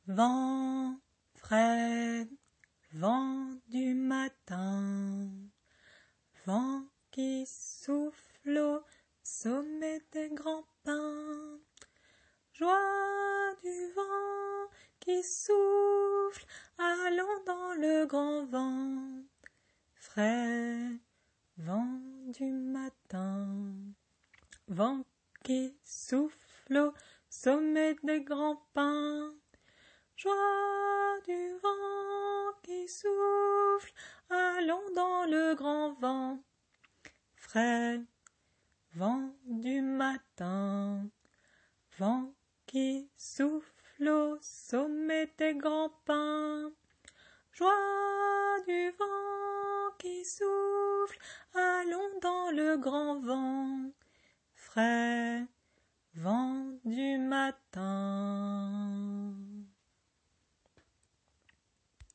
Vent frais, vent du matin, vent qui souffle au sommet des grands pins, joie du vent qui souffle, allons dans le grand vent, frais, vent du matin, vent qui souffle au sommet des grands pins, joie du vent qui souffle, allons dans le grand vent, frais, vent du matin, vent qui souffle au sommet des grands pins, joie du vent qui souffle, allons dans le grand vent, frais, vent du matin.